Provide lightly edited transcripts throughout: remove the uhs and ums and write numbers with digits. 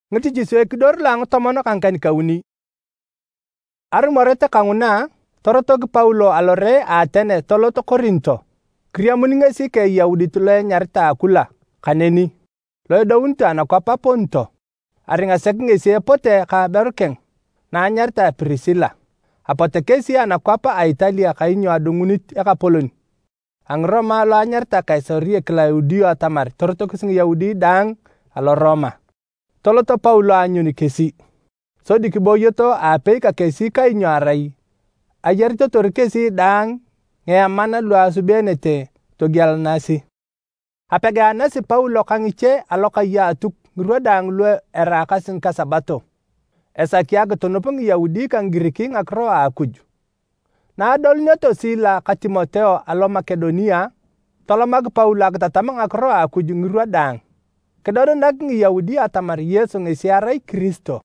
Ngati Jesu kidor lang tomono kangkan kauni. Arumorete kanguna torotok Paulo alore Atene toloto Korinto. Kriya muninga si ke Yahudi tule nyarta akula kaneni. Lo daunta na kwa Ponto. Aringa sekinge si epote ka berukeng. Na nyarta Priscilla. Apote kesi ana kwapa a Italia ka inyo adungunit eka Poloni. Ang Roma lo anyarta Kaisaria Claudio atamar torotok sing Yahudi dang alo Roma. Toloto Paulo anyuni kesi. So dikiboyoto ape ka kesi ka inyo arai. Ayarito tor kesi dang ngeyamana lua subenete to gyal nasi. Apega nasi Paulo kangiche aloka ya atuk ngruadang lue eraka sin kasabato. Esa kiaga tonopong Yahudi kang Giriki ngakro akuj. Na adol nyoto sila ka Timoteo alo Makedonia, tolomag Paulo agtatamang ngakro akuj ngruadang. Kedodo naging Yahudi atamar Yesu ngesiarai Kristo.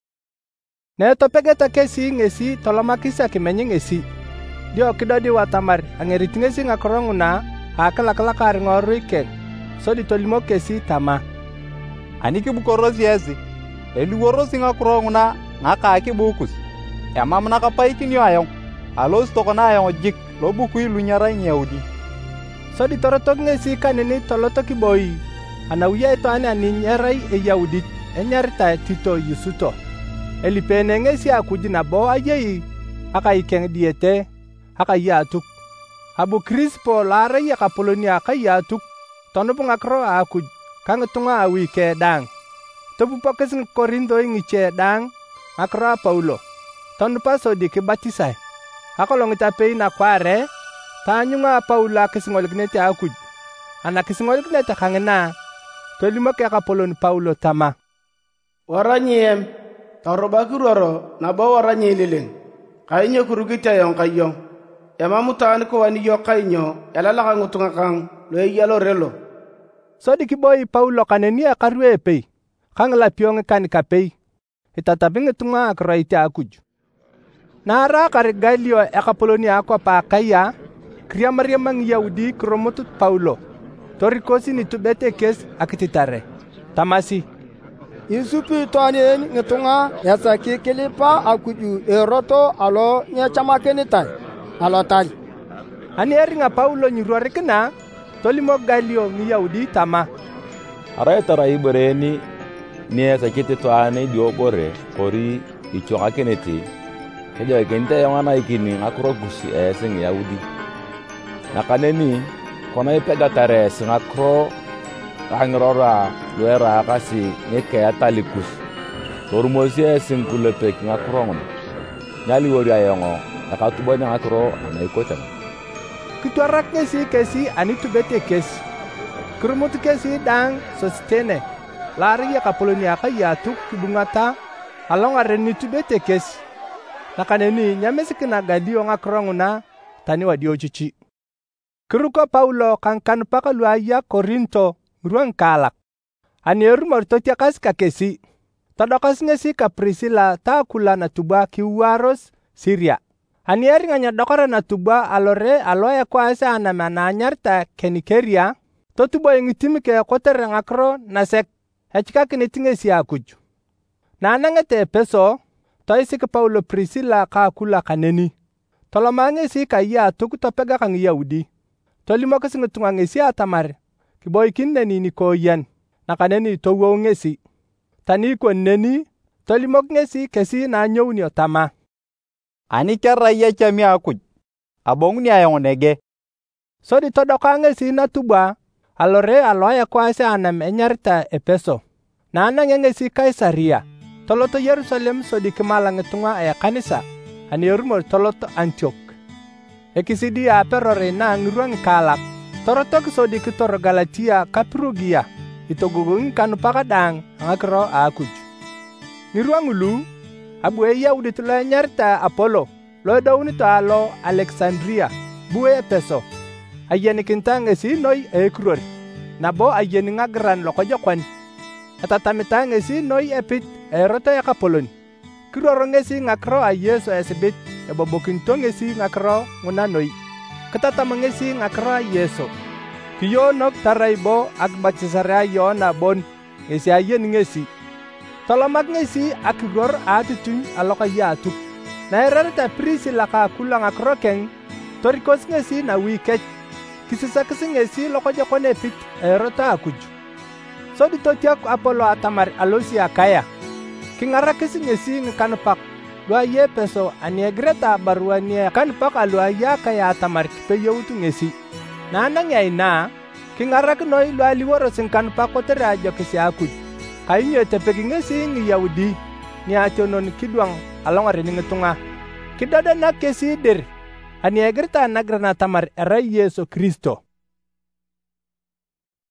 Ne topegeta kesi ngesi tolomakisa kimenye ngesi. Dio kidodi watamar angeriti ngesi ngakoronguna akalakar ngoriken. So ditolimo kesi tama. Aniki bukorosi yesi. Eluworosi ngakoronguna ngaka bukus. Mamna kapaikin yo ayong. Alos tokona ayong jik lo bukui lunyara Yahudi. So ditorotok ngesi kanini tolotoki boy. Anawia ito ani nyarai Yahudi enyarita Tito Yusuto. Elipene ngesi akujina bo ayei aka ikeng diete aka yatuk. Abu Crispo lara ya Kapolonia aka yatuk. Tono pungakro akuj kang tunga awi ke dang. Topu pakes ng Korinto ngiche dang akro Paulo. Tono paso di kebatisay. Ako long itapei na kware tanyunga Paula kesingolignete akuj. Anak kesingolignete kangena. Tolimo ke Kapolon Paulo tama. Waranyiem tarobakuroro na ba waranyi liling. Kainyo kurugita yung kayong. Yamamutaan ko wani yo kainyo yalalaka ngutunga kang lo yalo relo. So dikiboy Paulo kanenia karwepe. Kang lapyong kanikapei. Itatabing itunga akraiti akuj. Nara karigalio Kapolonia ako pa kaya. Kriya mariamang Yahudi kromotut Paulo. Torikosi ni tubete kes akititare. Tamasi. Isupi toanen ngetunga yasaki kilipa akuju eroto alo nya chamakenitai. Alo tali. Ani eringa Paulo nyuruare kena. Tolimo galio ni Yahudi tama. Arai tarai bereni ni yasakiti toane diobore kori ichonga keneti. Keja kente yangana ikini akrogusi eseng Yahudi. Nakaneni kona ipega tare singakro kangrora luera kasi ngeke atalikus tormosia singkulepek ngakrongon nyali wori ayongo nakatubanya ngakro anaikotang kituarak ngesi kesi anitu bete kesi kurumutu kesi dang sostene lari ya Kapolonia kayatuk kibungata alonga renitu bete kesi nakaneni nyamesikina gadio ngakronguna tani wadio cici Keruka Paulo kangkan pakaluaya Korinto ruang kalak. Anieru mortotia kas kakesi. Tadokas ngesi ka Priscilla ta kula na tuba kiwaros Syria. Anieri nganya dokara na tuba alore aloya kwasa ana mananyarta Kenikeria. To tuba ingitimi ke koter ngakro nasek. Hechika kinitinge si akuju. Na anangete peso. Toisi ke Paulo Priscilla ka kula kaneni. Tolomange si ka ya tukutopega kang Yahudi. Tolimo kasi ngutunga ngesi atamar. Kiboy kineni ni koyan. Nakaneni towo ngesi. Tani ko neni. Tolimo ngesi kesi na nyow ni otama. Ani kera ya chami akuj. Abong ni ayong nege. So di todoka ngesi na tuba. Alore aloya kwase anam enyarta Epeso. Na anang ngesi Kaisaria. Toloto Yerusalem so di kemalang ngetunga aya kanisa. Ani rumor toloto Antioch. Ekisidi aperore na nguruang kalak. Torotok so di kitor Galatia Kaprugia. Ito gugungin kanupakadang ngakro akuj. Nguruang ulu. Abuwe Yahudi tula nyarta Apollo. Lo daw nito alo Alexandria. Buwe Epeso. Ayan ikintang esi noy ekror. Nabo ayan ngagran lo kajokwan. Atatamitang esi noy epit eroto ya Kapolon. Kirorong esi ngakro ayeso esibit. Ebobokintong esi ngakro ngunanoy. Katatamang esi ngakro ayeso. Kiyo nok taraybo agbatsisaraya yon abon esi ayen ngesi. tolomak ngesi akigor atutuny alokai atuk. Na erarta Prisila ka Akula ngakiro keng, torikos ngesi na wikech. Kisisakisi ngesi lokojokone pit erota akuju. Sodi totiak Apolo atamar alosi Akaya. Kingarakisi ngesi ngkanupak. Lua ye peso anie Greta barua nie kanupak alua ya Akaya atamar kipeyoutu ngesi. Na anang ya ina, kingarak noi lua liworo singkanupak kotere ajokisi akuju. Kainyo tepeki ngesi ngi Yahudi ni achonon kidwang alongare ni ngetunga. Kidada na kesi dir. Anie Greta nagrana tamar erai Yesu Kristo.